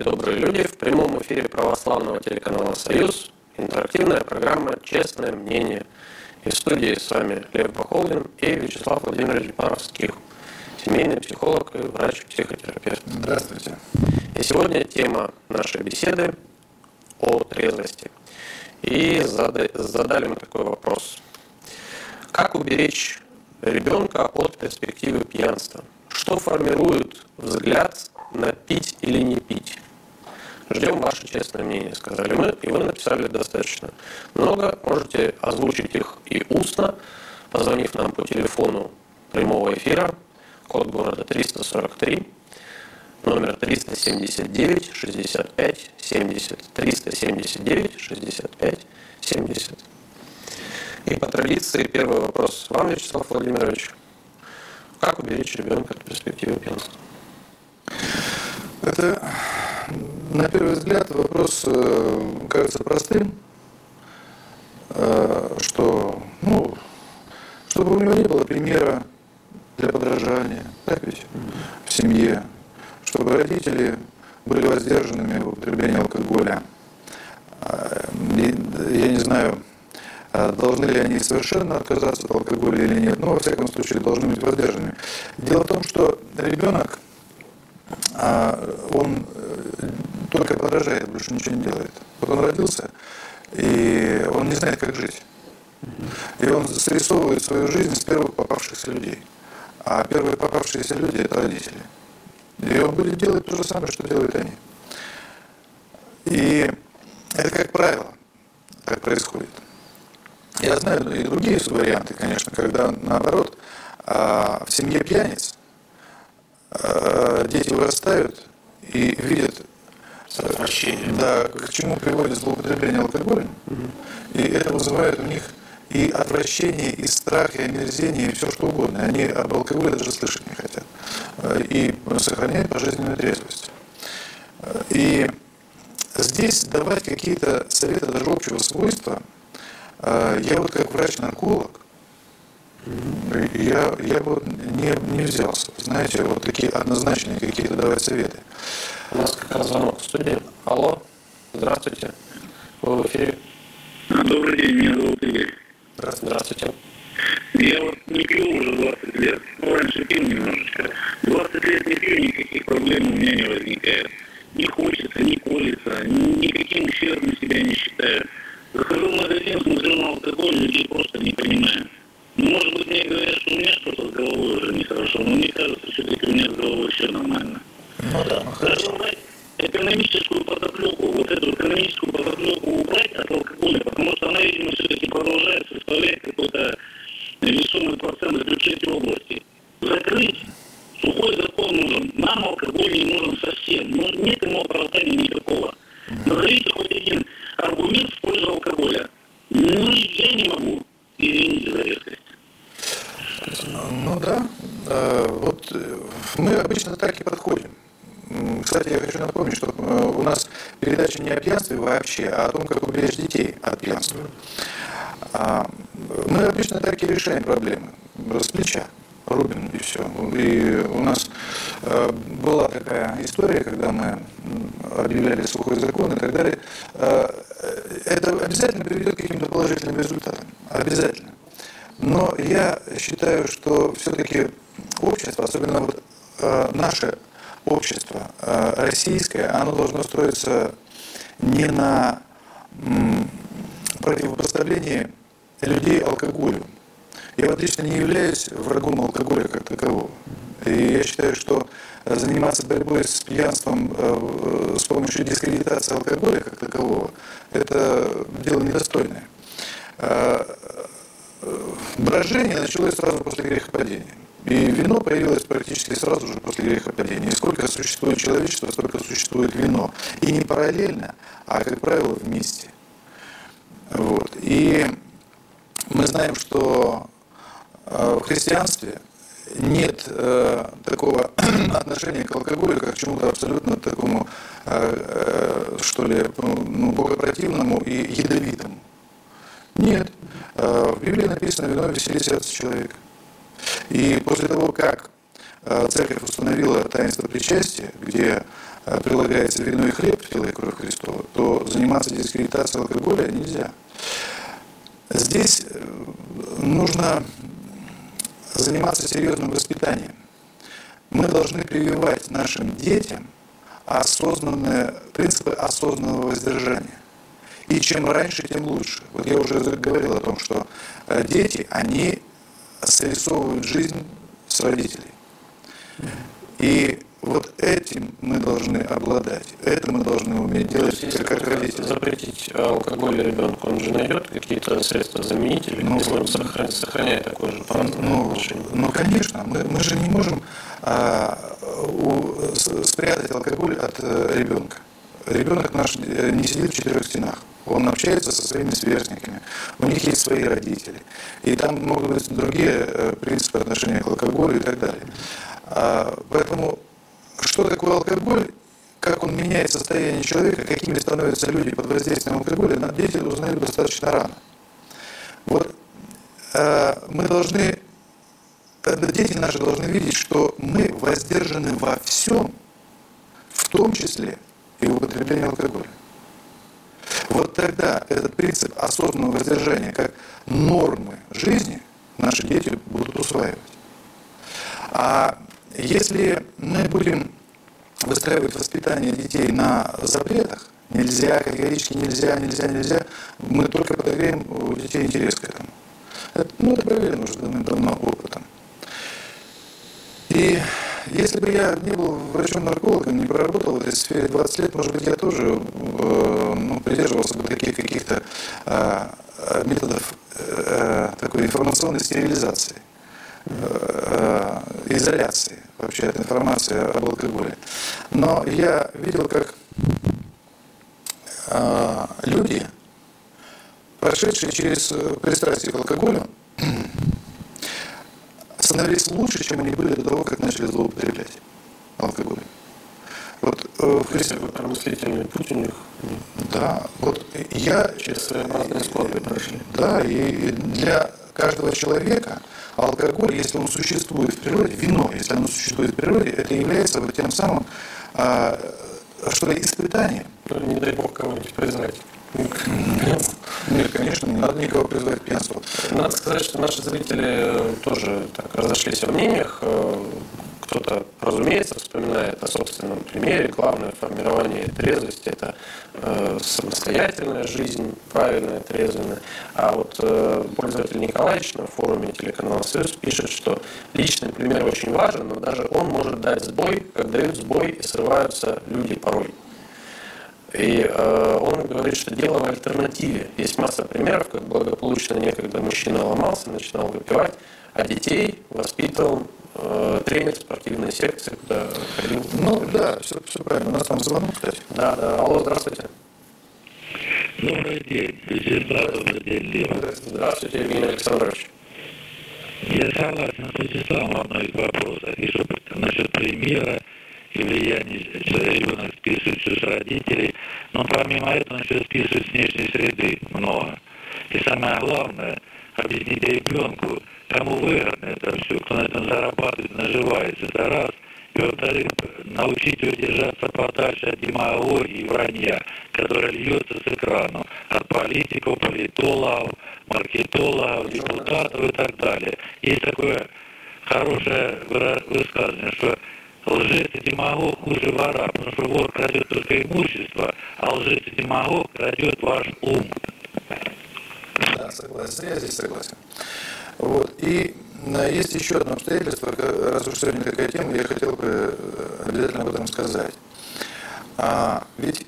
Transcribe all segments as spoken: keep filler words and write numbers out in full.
добрые люди! В прямом эфире православного телеканала «Союз» интерактивная программа «Честное мнение». И в студии с вами Лев Бахолдин и Вячеслав Владимирович Боровских, семейный психолог и врач-психотерапевт. Здравствуйте. И сегодня тема нашей беседы о трезвости. И задали мы такой вопрос. Как уберечь ребенка от перспективы пьянства? Что формирует взгляд на пить или не пить? Ждем ваше честное мнение, сказали мы, и вы написали достаточно много. Можете озвучить их и устно, позвонив нам по телефону прямого эфира, код города триста сорок три, номер триста семьдесят девять шестьдесят пять семьдесят, триста семьдесят девять шестьдесят пять семьдесят. И по традиции первый вопрос вам, Вячеслав Владимирович. Как уберечь ребенка от перспективы пьянства? Это, на первый взгляд, вопрос кажется простым, что, ну, чтобы у него не было примера для подражания, так ведь, в семье, чтобы родители были воздержанными в употреблении алкоголя. Я не знаю, должны ли они совершенно отказаться от алкоголя или нет, но, во всяком случае, должны быть воздержанными. Дело в том, что ребенок, он только подражает, больше ничего не делает. Вот он родился, и он не знает, как жить. И он срисовывает свою жизнь с первых попавшихся людей. А первые попавшиеся люди – это родители. И он будет делать то же самое, что делают они. И это как правило, так происходит. Я знаю и другие варианты, конечно, когда, наоборот, в семье пьяниц дети вырастают и видят, да, к чему приводит злоупотребление алкоголем, и это вызывает у них и отвращение, и страх, и омерзение, и все что угодно. Они об алкоголе даже слышать не хотят. И сохраняют пожизненную трезвость. И здесь давать какие-то советы даже общего свойства, я вот как врач-нарколог, я, я бы не, не взялся, знаете, вот такие однозначные какие-то давать советы. У нас как раз звонок в студии. Алло, здравствуйте, вы в эфире. Добрый день, меня зовут Игорь. Здравствуйте. Я вот не пью уже двадцать лет, ну, раньше пил немножечко. двадцать лет не пью, никаких проблем у меня не возникает. Не хочется, не колется, никаким ущербным себя не считаю. Захожу в магазин, смотрю на алкоголь, людей просто не понимаю. Ну, может быть, мне говорят, что у меня что-то с головой уже нехорошо, но мне кажется, все-таки у меня с головой все нормально. Ну да, ну хорошо. Экономическую подоплеку, вот эту экономическую подоплеку убрать от алкоголя, потому что она, видимо, все-таки продолжает составлять какой-то весомый процент в бюджете области. Закрыть. Сухой закон нужен. Нам алкоголь не нужен совсем. Но нет ему оправдания никакого. Назовите хоть один аргумент в пользу алкоголя. Ну, я не могу. Извините за резкость. Ну да. Вот мы обычно так и подходим. Кстати, я хочу напомнить, что у нас передача не о пьянстве вообще, а о том, как уберечь детей от пьянства. Мы обычно так и решаем проблемы. С плеча. Рубим и все. И у нас была такая история, когда мы объявляли сухой закон и так далее. Это обязательно приведет к каким-то положительным результатам. Обязательно. Но я считаю, что все-таки общество, особенно вот наше общество российское, оно должно строиться не на противопоставлении людей алкоголю. Я вот лично не являюсь врагом алкоголя как такового. И я считаю, что заниматься борьбой с пьянством с помощью дискредитации алкоголя как такового, это дело недостойное. Брожение началось сразу после грехопадения. И вино появилось практически сразу же после грехопадения. И сколько существует человечество, столько существует вино. И не параллельно, а, как правило, вместе. Вот. И мы знаем, что в христианстве нет э, такого отношения к алкоголю, как к чему-то абсолютно такому, э, э, что ли, ну, богопротивному и ядовитому. Нет. Э, в Библии написано: вино веселит сердце человека. И после того, как э, церковь установила таинство причастия, где прилагается вино и хлеб в тело и кровь Христова, то заниматься дискредитацией алкоголя нельзя. Здесь нужно заниматься серьезным воспитанием. Мы должны прививать нашим детям осознанные принципы осознанного воздержания. И чем раньше, тем лучше. Вот я уже говорил о том, что дети, они срисовывают жизнь с родителей. И вот этим мы должны обладать, это мы должны уметь делать, если как родители. Запретить алкоголь ребенку, он же найдет какие-то средства заменители, ну, если он сохраняет, сохраняет такое же праздное ну, отношение. Ну, конечно, мы, мы же не можем а, у, спрятать алкоголь от а, ребенка. Ребенок наш не сидит в четырех стенах. Он общается со своими сверстниками, у них есть свои родители. И там могут быть другие принципы отношения к алкоголю и так далее. А, поэтому что такое алкоголь, как он меняет состояние человека, какими становятся люди под воздействием алкоголя, дети узнают достаточно рано. Вот а, мы должны, дети наши должны видеть, что мы воздержаны во всем, в том числе и в употреблении алкоголя. Вот тогда этот принцип осознанного воздержания как нормы жизни наши дети будут усваивать. А если мы будем выстраивать воспитание детей на запретах, нельзя, категорически нельзя, нельзя, нельзя, мы только подогреем у детей интерес к этому. Это, ну, это проверено уже давным-давно опытом. И если бы я не был врачом-наркологом, не проработал в этой сфере двадцать лет, может быть, я тоже э, ну, придерживался бы таких каких-то э, методов э, такой информационной стерилизации, э, изоляции вообще от информации об алкоголе. Но я видел, как э, люди, прошедшие через пристрастие к алкоголю, становились лучше, чем они были до того, как начали злоупотреблять алкоголь. Вот э, в христиан... Мыслительный путь у них. Да, вот я... Через своеобразные склады прошли. Да, и для каждого человека алкоголь, если он существует в природе, вино, если оно существует в природе, это является вот тем самым, э, что ли, испытанием. Ну, не дай бог кого-нибудь признать. Нет, конечно, не надо никого призывать к пьянству. Надо сказать, что наши зрители тоже так разошлись во мнениях. Кто-то, разумеется, вспоминает о собственном примере. Главное в формировании трезвости – это э, самостоятельная жизнь, правильная, трезвенная. А вот э, пользователь Николаевич на форуме телеканала «Союз» пишет, что личный пример очень важен, но даже он может дать сбой, как дают сбой и срываются люди порой. И э, он говорит, что дело в альтернативе. Есть масса примеров, как благополучно некогда мужчина ломался, начинал выпивать, а детей воспитывал э, тренер спортивной секции, куда ходил. Ну да, все, все правильно. У нас там звонок, кстати. Да, да. Алло, здравствуйте. Добрый день. Вячеслав, добрый день, Лева. Здравствуйте, Евгений Александрович. Я согласен с Вячеславом в одном из вопросов. И что насчет примера и влияние, что ребенок списывается с родителей, но помимо этого он еще списывает с внешней среды много. И самое главное, объяснить ребенку, кому выгодно это все, кто на этом зарабатывает, наживается, это раз. И во-вторых, научить его держаться подальше от демагогии и вранья, которая льется с экрану, от политиков, политологов, маркетологов, депутатов и так далее. Есть такое хорошее высказывание, что лжец и демагог хуже вора, потому что вор крадет только имущество, а лжец и демагог крадет ваш ум. Да, согласен, я здесь согласен. Вот. И есть еще одно обстоятельство, раз уж сегодня такая тема, я хотел бы обязательно об этом сказать. А, ведь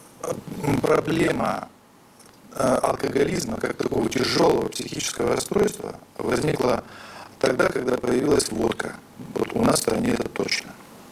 проблема алкоголизма, как такого тяжелого психического расстройства, возникла тогда, когда появилась водка. Вот у нас в стране это точно.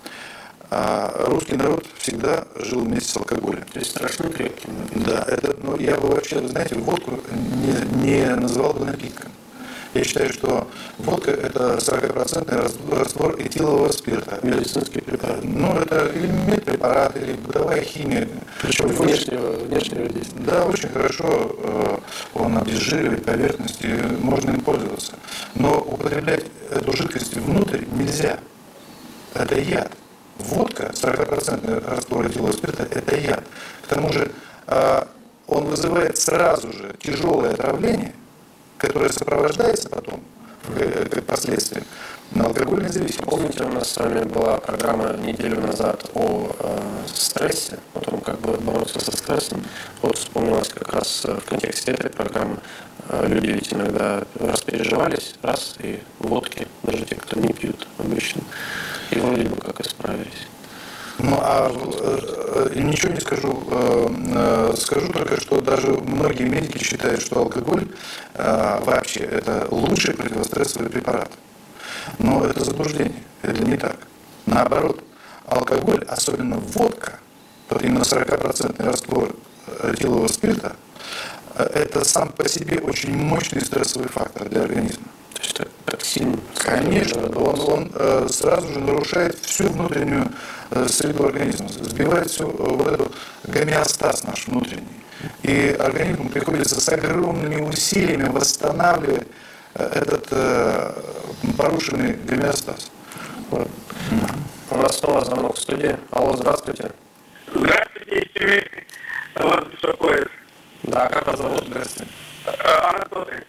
А русский народ всегда жил вместе с алкоголем. То есть страшно крепким. Да, это, ну, я бы вообще, вы знаете, водку не, не называл бы напитком. Я считаю, что водка – это сорокапроцентный раствор этилового спирта. Медицинский препарат. Ну, это или медпрепарат, или бытовая химия. Причем внешнего, внешнего действия. Да, очень хорошо э, он обезжиривает поверхности, можно им пользоваться. Но употреблять эту жидкость внутрь нельзя. Это яд. водка, сорок процентов раствор этилового спирта, это яд. К тому же он вызывает сразу же тяжелое отравление, которое сопровождается потом, как последствие, на алкогольной зависимости. Помните, у нас с вами была программа неделю назад о э, стрессе, о том, как бы бороться со стрессом. Вот вспомнилось как раз в контексте этой программы. Э, люди ведь иногда распереживались, раз, и водки, даже те, кто не пьют обычно, и вроде бы как исправились. Ну, а э, ничего не скажу. Э, э, скажу только, что даже многие медики считают, что алкоголь э, вообще это лучший противострессовый препарат. Но это заблуждение, это не так. Наоборот, алкоголь, особенно водка, именно сорок процентов раствор этилового спирта, это сам по себе очень мощный стрессовый фактор для организма. То есть это токсин? Конечно, он, он э, сразу же нарушает всю внутреннюю э, среду организма, сбивает всю вот эту гомеостаз наш внутренний. И организму приходится с огромными усилиями восстанавливать э, этот э, порушенный гомеостаз. Вот. У нас снова звонок в студии. Алло, здравствуйте. Здравствуйте, Сергей. Вас беспокоит. Да, как вас зовут? Здравствуйте. Анатолий.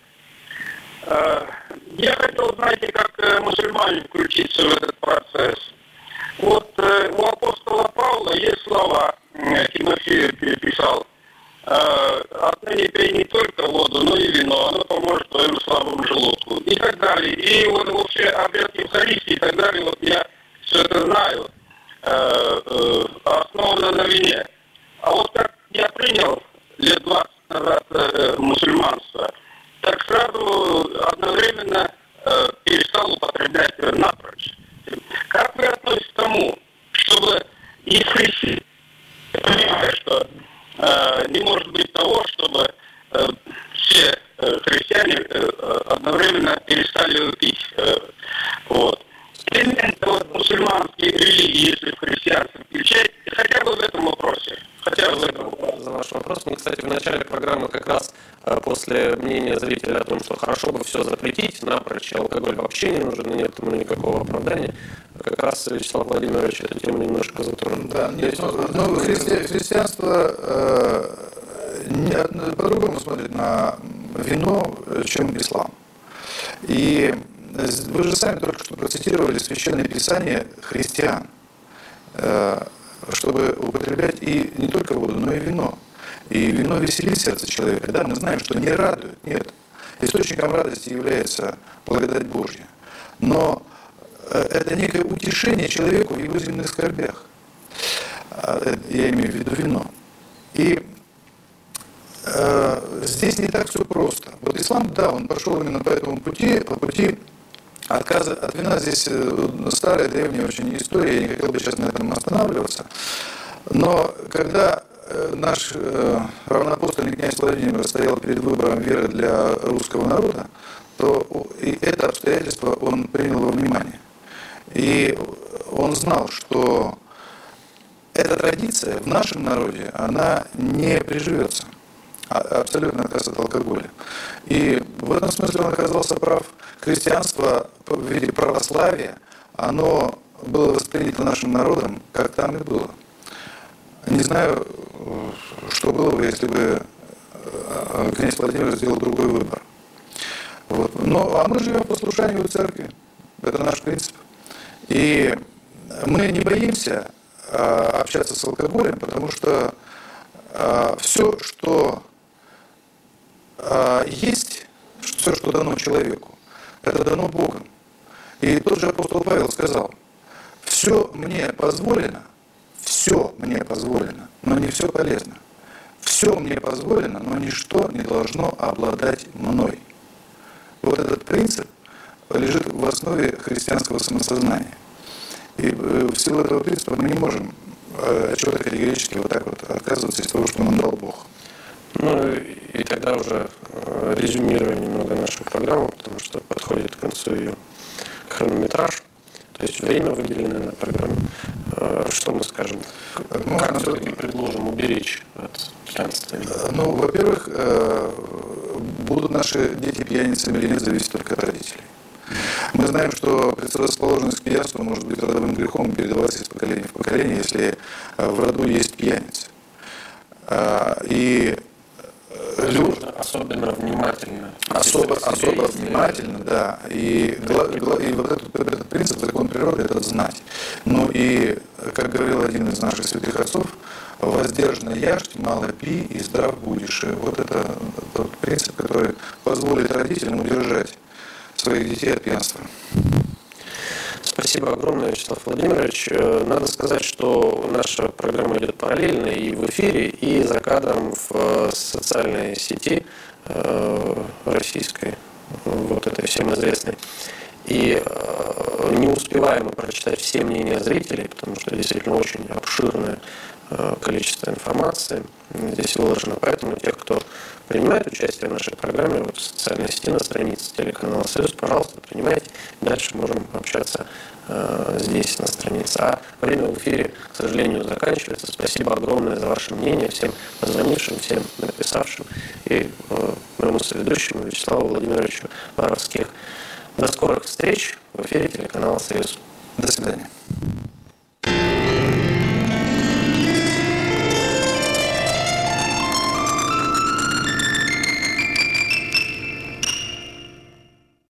Я хотел, знаете, как мусульмане включиться в этот процесс. Вот у апостола Павла есть слова, Тимофею переписал: отныне пей не только воду, но и вино, оно поможет твоему слабому желудку. И так далее. И вот вообще обряд Евхаристии и так далее, вот я все это знаю, основано на вине. А вот как я принял лет двадцать назад мусульманство, так сразу одновременно э, перестал употреблять э, напрочь. Как вы относитесь к тому, чтобы и в Христе, я понимаю, что э, не может быть того, чтобы э, все э, христиане э, одновременно перестали пить. Э, вот. Элементы вот, мусульманские религии, если в христианство включать, хотя бы в этом вопросе. Хотя бы в этом вопросе. За ваш вопрос. Мне, кстати, в начале программы как раз после мнения зрителя о том, что хорошо бы все запретить, напрочь, алкоголь вообще не нужен, и нет ему никакого оправдания, как раз Вячеслав Владимирович эту тему немножко затронул. Да, нет, ну, ну, христи, христианство э, не, по-другому смотрит на вино, чем ислам. И вы же сами только что процитировали священное писание христиан, э, чтобы употреблять и не только воду, но и вино. И вино веселит сердце человека. Да, мы знаем, что не радует. Нет. Источником радости является благодать Божья. Но это некое утешение человеку в его земных скорбях. Я имею в виду вино. И э, здесь не так все просто. Вот ислам, да, он пошел именно по этому пути, по пути отказа от вина. Здесь старая, древняя очень история, я не хотел бы сейчас на этом останавливаться. Но когда наш э, равноапостольный князь Владимир стоял перед выбором веры для русского народа, то и это обстоятельство он принял во внимание. И он знал, что эта традиция в нашем народе, она не приживется. Абсолютно отказ от алкоголя. И в этом смысле он оказался прав. Христианство в виде православия, оно было воспринято нашим народом, как там и было. Не знаю, что было бы, если бы князь Владимир сделал другой выбор. Вот. Но, а мы живем в послушании у церкви. Это наш принцип. И мы не боимся а, общаться с алкоголем, потому что а, все, что а, есть, все, что дано человеку, это дано Богом. И тот же апостол Павел сказал: все мне позволено, все мне позволено, но не все полезно. Все мне позволено, но ничто не должно обладать мной. Вот этот принцип лежит в основе христианского самосознания. И в силу этого принципа мы не можем от чего-то категорически вот так вот отказываться из того, что нам дал Бог. Ну и тогда уже резюмируя немного нашу программу, потому что подходит к концу ее хронометраж. То есть время, выделенное на программу. Что мы скажем? Ну, как все-таки предложим уберечь от пьянства? Ну, во-первых, будут наши дети пьяницами или нет, зависит только от родителей. Мы знаем, что предрасположенность к пьянство может быть родовым грехом и передаваться из поколения в поколение, если в роду есть пьяницы. И нужно особенно внимательно. Особо, особо внимательно, да. И, и вот этот, этот принцип, закон природы, это знать. Ну и, как говорил один из наших святых отцов, воздержанно ешьте, мало пей и здрав будешь. И вот это тот принцип, который позволит родителям удержать своих детей от пьянства. Спасибо огромное, Вячеслав Владимирович. Надо сказать, что наша программа идет параллельно и в эфире, и за кадром в социальной сети российской, вот этой всем известной. И не успеваем мы прочитать все мнения зрителей, потому что действительно очень обширное количество информации здесь выложено. Поэтому те, кто принимает участие в нашей программе вот в социальной сети на странице телеканала «Союз», пожалуйста, принимайте. Дальше можем общаться э, здесь на странице. А время в эфире, к сожалению, заканчивается. Спасибо огромное за ваше мнение, всем позвонившим, всем написавшим и э, моему соведущему Вячеславу Владимировичу Боровских. До скорых встреч в эфире телеканала «Союз». До свидания.